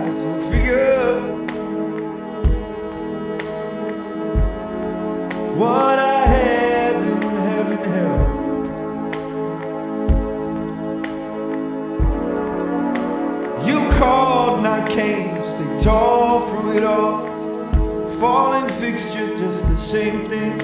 eyes will figure what I haven't held. You called and I came, stay tall through it all. Falling fixture, just the same thing.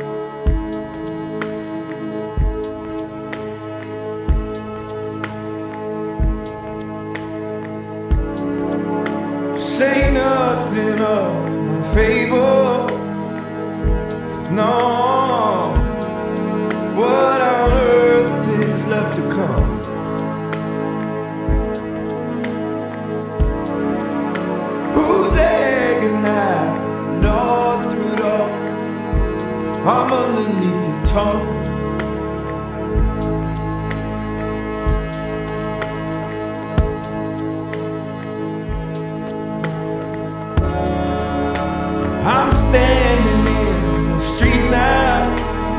Say nothing of my fable. No, what on earth is left to come? Who's agonized and gnawed through it all? I'm underneath your tongue. I'm standing in the street now,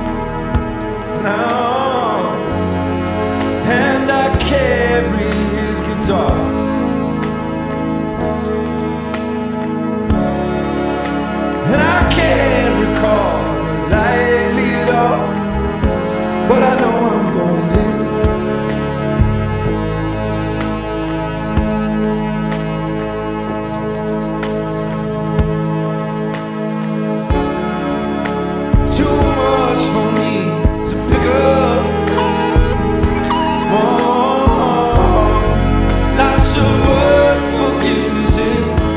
and I carry his guitar. And I can't recall it lightly at all, but I know I'm going in. Too much for me to pick up. Not sure what forgiveness is.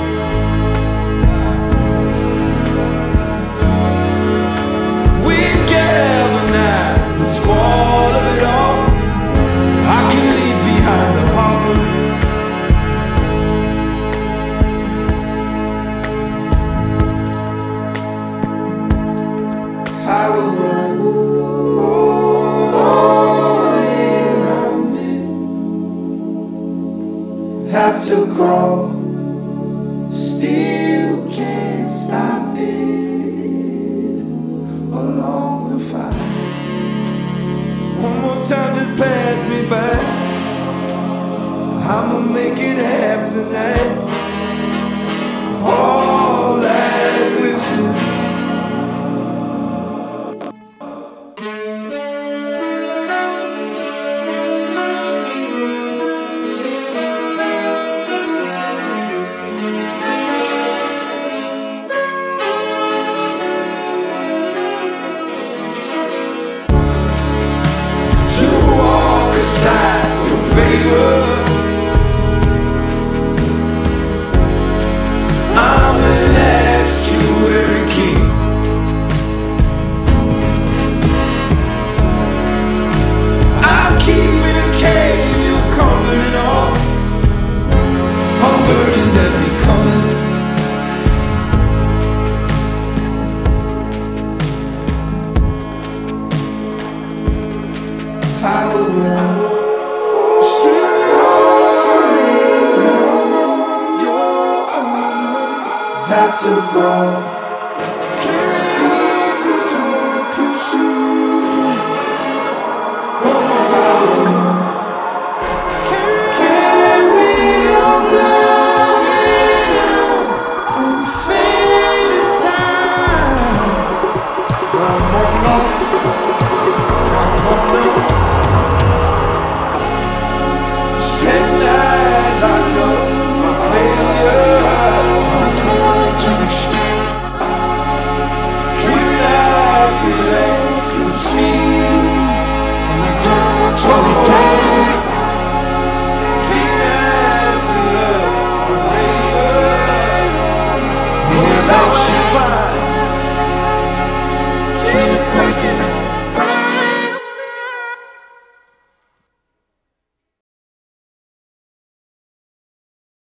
We've galvanized the squall of it all. I can leave behind the harbor. I will run all around it. Have to crawl, still can't stop it. Along the fires, one more time, just pass me by. I'ma make it half the night. All that wishes. Aside your favor, I'm an estuary king. I'm keeping a cave, you're comforting all. I'm burdened and becoming. I will run. Have to crawl, stay for your pursuit. Carry your blood on faded time. One more night, one more night. Shed lies I told my failure. Without